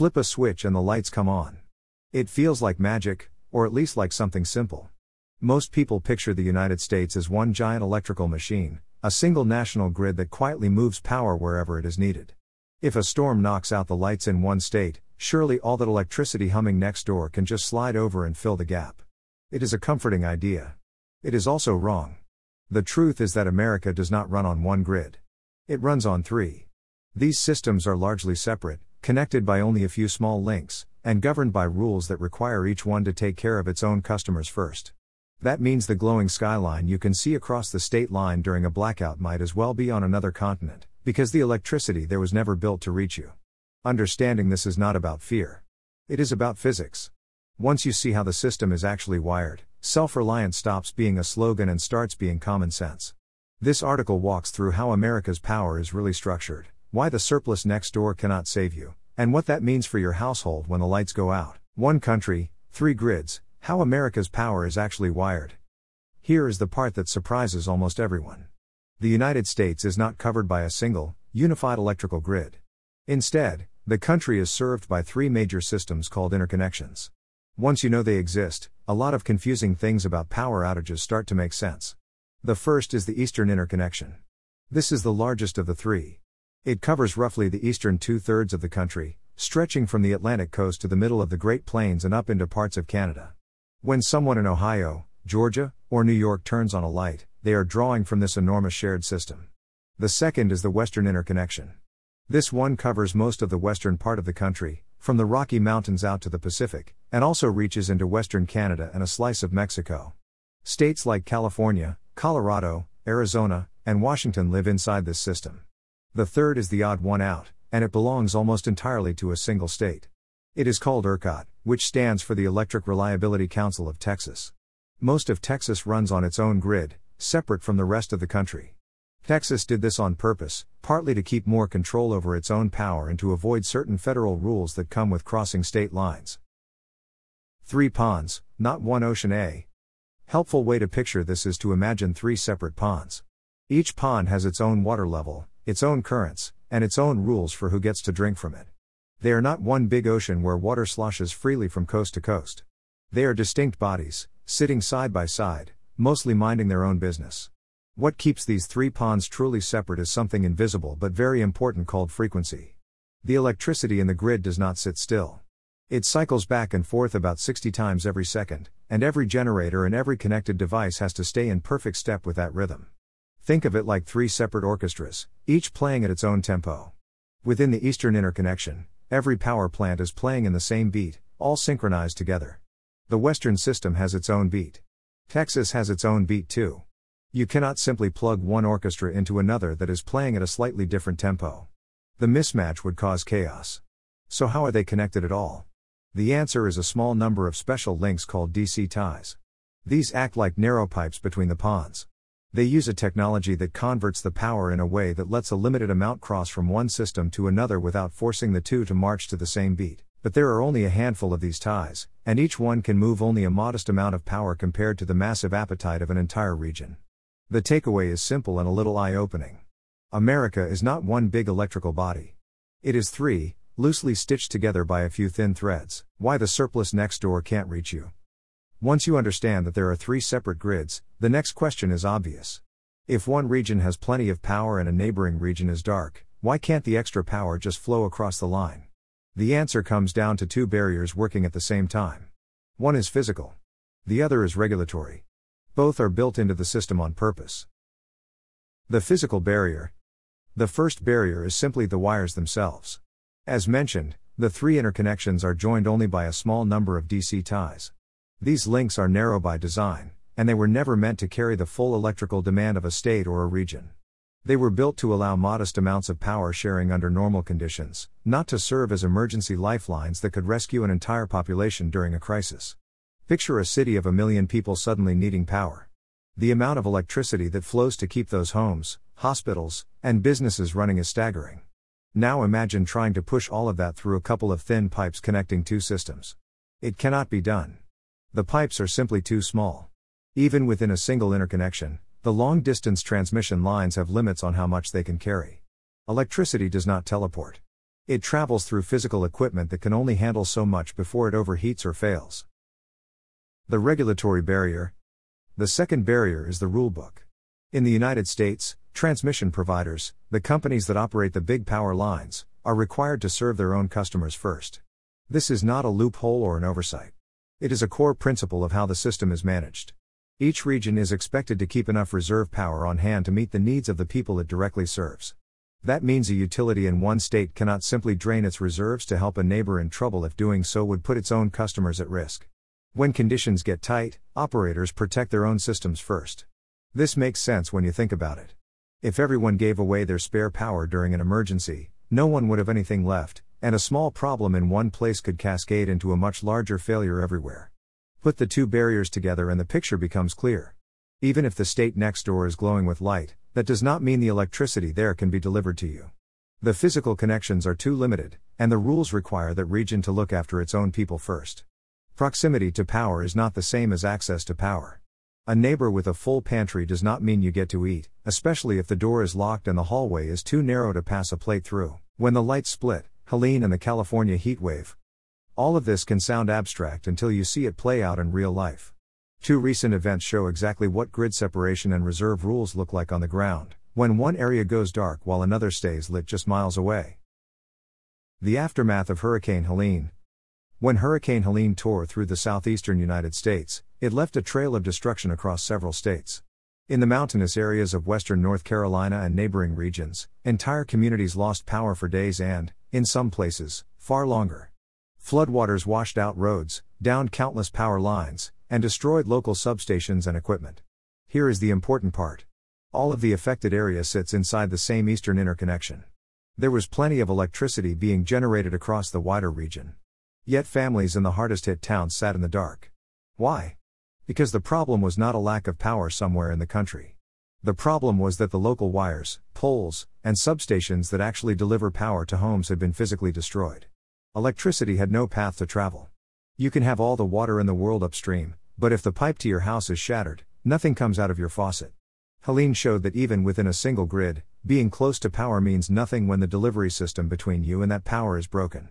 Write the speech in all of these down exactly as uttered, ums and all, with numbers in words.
Flip a switch and the lights come on. It feels like magic, or at least like something simple. Most people picture the United States as one giant electrical machine, a single national grid that quietly moves power wherever it is needed. If a storm knocks out the lights in one state, surely all that electricity humming next door can just slide over and fill the gap. It is a comforting idea. It is also wrong. The truth is that America does not run on one grid. It runs on three. These systems are largely separate, connected by only a few small links, and governed by rules that require each one to take care of its own customers first. That means the glowing skyline you can see across the state line during a blackout might as well be on another continent, because the electricity there was never built to reach you. Understanding this is not about fear. It is about physics. Once you see how the system is actually wired, self-reliance stops being a slogan and starts being common sense. This article walks through how America's power is really structured, why the surplus next door cannot save you, and what that means for your household when the lights go out. One country, three grids, how America's power is actually wired. Here is the part that surprises almost everyone. The United States is not covered by a single, unified electrical grid. Instead, the country is served by three major systems called interconnections. Once you know they exist, a lot of confusing things about power outages start to make sense. The first is the Eastern Interconnection. This is the largest of the three. It covers roughly the eastern two-thirds of the country, stretching from the Atlantic coast to the middle of the Great Plains and up into parts of Canada. When someone in Ohio, Georgia, or New York turns on a light, they are drawing from this enormous shared system. The second is the Western Interconnection. This one covers most of the western part of the country, from the Rocky Mountains out to the Pacific, and also reaches into western Canada and a slice of Mexico. States like California, Colorado, Arizona, and Washington live inside this system. The third is the odd one out, and it belongs almost entirely to a single state. It is called ERCOT, which stands for the Electric Reliability Council of Texas. Most of Texas runs on its own grid, separate from the rest of the country. Texas did this on purpose, partly to keep more control over its own power and to avoid certain federal rules that come with crossing state lines. Three ponds, not one ocean. A helpful way to picture this is to imagine three separate ponds. Each pond has its own water level, its own currents, and its own rules for who gets to drink from it. They are not one big ocean where water sloshes freely from coast to coast. They are distinct bodies, sitting side by side, mostly minding their own business. What keeps these three ponds truly separate is something invisible but very important called frequency. The electricity in the grid does not sit still. It cycles back and forth about sixty times every second, and every generator and every connected device has to stay in perfect step with that rhythm. Think of it like three separate orchestras, each playing at its own tempo. Within the Eastern Interconnection, every power plant is playing in the same beat, all synchronized together. The Western system has its own beat. Texas has its own beat too. You cannot simply plug one orchestra into another that is playing at a slightly different tempo. The mismatch would cause chaos. So how are they connected at all? The answer is a small number of special links called D C ties. These act like narrow pipes between the ponds. They use a technology that converts the power in a way that lets a limited amount cross from one system to another without forcing the two to march to the same beat. But there are only a handful of these ties, and each one can move only a modest amount of power compared to the massive appetite of an entire region. The takeaway is simple and a little eye-opening. America is not one big electrical body. It is three, loosely stitched together by a few thin threads. Why the surplus next door can't reach you. Once you understand that there are three separate grids, the next question is obvious. If one region has plenty of power and a neighboring region is dark, why can't the extra power just flow across the line? The answer comes down to two barriers working at the same time. One is physical. The other is regulatory. Both are built into the system on purpose. The physical barrier. The first barrier is simply the wires themselves. As mentioned, the three interconnections are joined only by a small number of D C ties. These links are narrow by design, and they were never meant to carry the full electrical demand of a state or a region. They were built to allow modest amounts of power sharing under normal conditions, not to serve as emergency lifelines that could rescue an entire population during a crisis. Picture a city of a million people suddenly needing power. The amount of electricity that flows to keep those homes, hospitals, and businesses running is staggering. Now imagine trying to push all of that through a couple of thin pipes connecting two systems. It cannot be done. The pipes are simply too small. Even within a single interconnection, the long-distance transmission lines have limits on how much they can carry. Electricity does not teleport. It travels through physical equipment that can only handle so much before it overheats or fails. The regulatory barrier. The second barrier is the rulebook. In the United States, transmission providers, the companies that operate the big power lines, are required to serve their own customers first. This is not a loophole or an oversight. It is a core principle of how the system is managed. Each region is expected to keep enough reserve power on hand to meet the needs of the people it directly serves. That means a utility in one state cannot simply drain its reserves to help a neighbor in trouble if doing so would put its own customers at risk. When conditions get tight, operators protect their own systems first. This makes sense when you think about it. If everyone gave away their spare power during an emergency, no one would have anything left, and a small problem in one place could cascade into a much larger failure everywhere. Put the two barriers together and the picture becomes clear. Even if the state next door is glowing with light, that does not mean the electricity there can be delivered to you. The physical connections are too limited, and the rules require that region to look after its own people first. Proximity to power is not the same as access to power. A neighbor with a full pantry does not mean you get to eat, especially if the door is locked and the hallway is too narrow to pass a plate through. When the lights split, Helene and the California heat wave. All of this can sound abstract until you see it play out in real life. Two recent events show exactly what grid separation and reserve rules look like on the ground, when one area goes dark while another stays lit just miles away. The aftermath of Hurricane Helene. When Hurricane Helene tore through the southeastern United States, it left a trail of destruction across several states. In the mountainous areas of western North Carolina and neighboring regions, entire communities lost power for days and, in some places, far longer. Floodwaters washed out roads, downed countless power lines, and destroyed local substations and equipment. Here is the important part. All of the affected area sits inside the same eastern interconnection. There was plenty of electricity being generated across the wider region. Yet families in the hardest hit towns sat in the dark. Why? Because the problem was not a lack of power somewhere in the country. The problem was that the local wires, poles, and substations that actually deliver power to homes had been physically destroyed. Electricity had no path to travel. You can have all the water in the world upstream, but if the pipe to your house is shattered, nothing comes out of your faucet. Helene showed that even within a single grid, being close to power means nothing when the delivery system between you and that power is broken.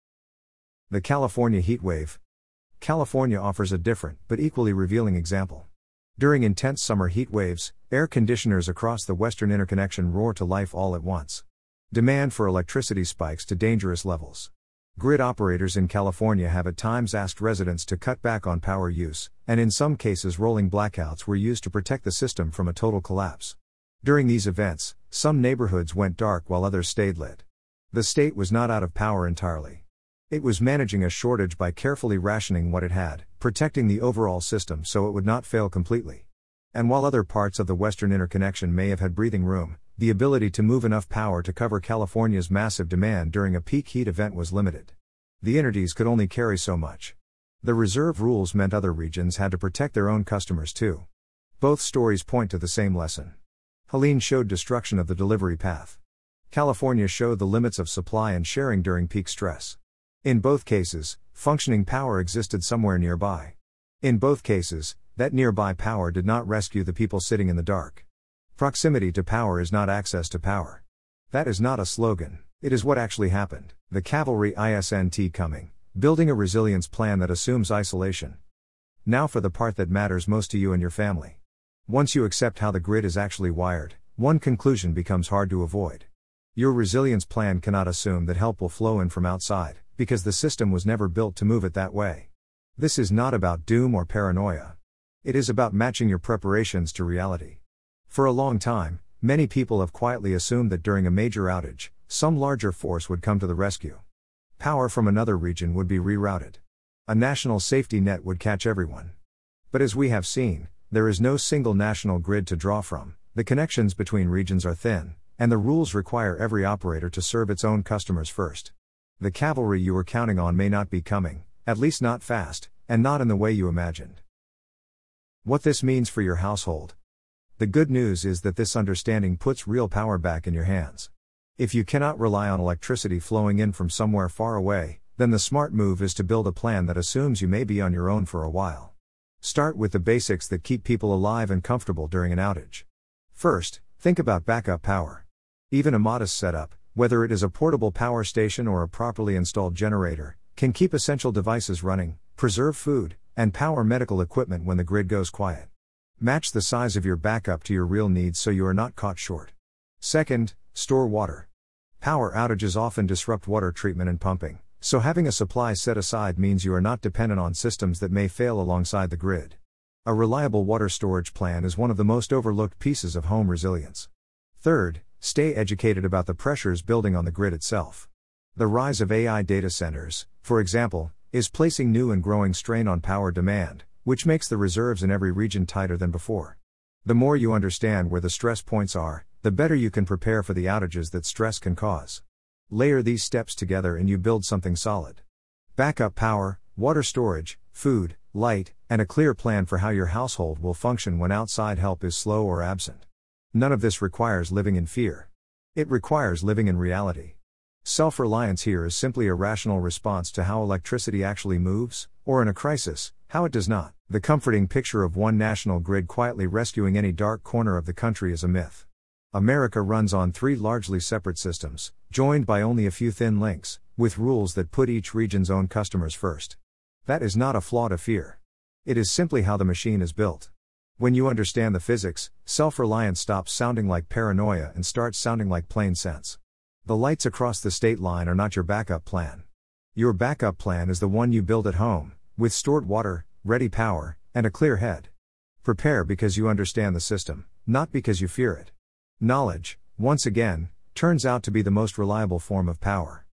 The California heat wave. California offers a different, but equally revealing example. During intense summer heat waves, air conditioners across the western interconnection roar to life all at once. Demand for electricity spikes to dangerous levels. Grid operators in California have at times asked residents to cut back on power use, and in some cases rolling blackouts were used to protect the system from a total collapse. During these events, some neighborhoods went dark while others stayed lit. The state was not out of power entirely. It was managing a shortage by carefully rationing what it had, protecting the overall system so it would not fail completely. And while other parts of the western interconnection may have had breathing room, the ability to move enough power to cover California's massive demand during a peak heat event was limited. The entities could only carry so much. The reserve rules meant other regions had to protect their own customers too. Both stories point to the same lesson. Helene showed destruction of the delivery path. California showed the limits of supply and sharing during peak stress. In both cases, functioning power existed somewhere nearby. In both cases, that nearby power did not rescue the people sitting in the dark. Proximity to power is not access to power. That is not a slogan, it is what actually happened. The cavalry isn't coming, building a resilience plan that assumes isolation. Now for the part that matters most to you and your family. Once you accept how the grid is actually wired, one conclusion becomes hard to avoid. Your resilience plan cannot assume that help will flow in from outside, because the system was never built to move it that way. This is not about doom or paranoia. It is about matching your preparations to reality. For a long time, many people have quietly assumed that during a major outage, some larger force would come to the rescue. Power from another region would be rerouted. A national safety net would catch everyone. But as we have seen, there is no single national grid to draw from, the connections between regions are thin, and the rules require every operator to serve its own customers first. The cavalry you were counting on may not be coming, at least not fast, and not in the way you imagined. What this means for your household. The good news is that this understanding puts real power back in your hands. If you cannot rely on electricity flowing in from somewhere far away, then the smart move is to build a plan that assumes you may be on your own for a while. Start with the basics that keep people alive and comfortable during an outage. First, think about backup power. Even a modest setup, whether it is a portable power station or a properly installed generator, can keep essential devices running, preserve food, and power medical equipment when the grid goes quiet. Match the size of your backup to your real needs so you are not caught short. Second, store water. Power outages often disrupt water treatment and pumping, so having a supply set aside means you are not dependent on systems that may fail alongside the grid. A reliable water storage plan is one of the most overlooked pieces of home resilience. Third, stay educated about the pressures building on the grid itself. The rise of A I data centers, for example, is placing new and growing strain on power demand, which makes the reserves in every region tighter than before. The more you understand where the stress points are, the better you can prepare for the outages that stress can cause. Layer these steps together and you build something solid. Backup power, water storage, food, light, and a clear plan for how your household will function when outside help is slow or absent. None of this requires living in fear. It requires living in reality. Self-reliance here is simply a rational response to how electricity actually moves, or in a crisis, how it does not. The comforting picture of one national grid quietly rescuing any dark corner of the country is a myth. America runs on three largely separate systems, joined by only a few thin links, with rules that put each region's own customers first. That is not a flaw to fear. It is simply how the machine is built. When you understand the physics, self-reliance stops sounding like paranoia and starts sounding like plain sense. The lights across the state line are not your backup plan. Your backup plan is the one you build at home, with stored water, ready power, and a clear head. Prepare because you understand the system, not because you fear it. Knowledge, once again, turns out to be the most reliable form of power.